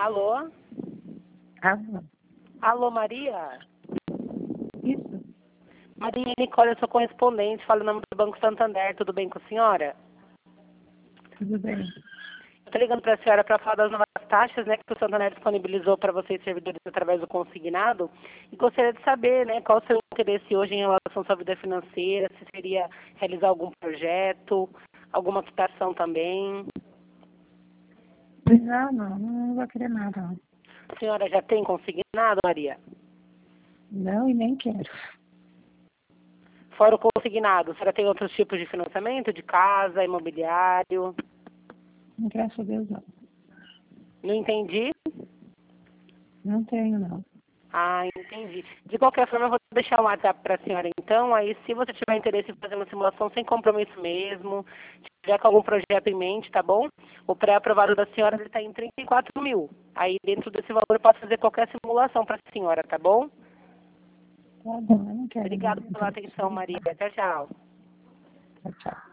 Alô? Alô? Alô, Maria? Isso? Maria Nicole, eu sou correspondente, falo em nome do Banco Santander, tudo bem com a senhora? Tudo bem? Eu estou ligando para a senhora para falar das novas taxas, né, que o Santander disponibilizou para vocês, servidores, através do consignado, e gostaria de saber, né, qual o seu interesse hoje em relação à sua vida financeira, se seria realizar algum projeto, alguma quitação também. Não vou querer nada. Não, A senhora já tem consignado, Maria? não e nem quero. Fora o consignado, a senhora tem outros tipos de financiamento, de casa, imobiliário? Graças a Deus, não. Não entendi? Não tenho, não. Ah, entendi. De qualquer forma, eu vou deixar um WhatsApp para a senhora então. Aí, se você tiver interesse em fazer uma simulação sem compromisso mesmo, tiver com algum projeto em mente, tá bom? O pré-aprovado da senhora está em 34 mil. Aí, dentro desse valor, eu posso fazer qualquer simulação para a senhora, tá bom? Tá bom, eu não quero. Obrigada pela atenção, Maria. Tchau, tchau. Tchau, tchau.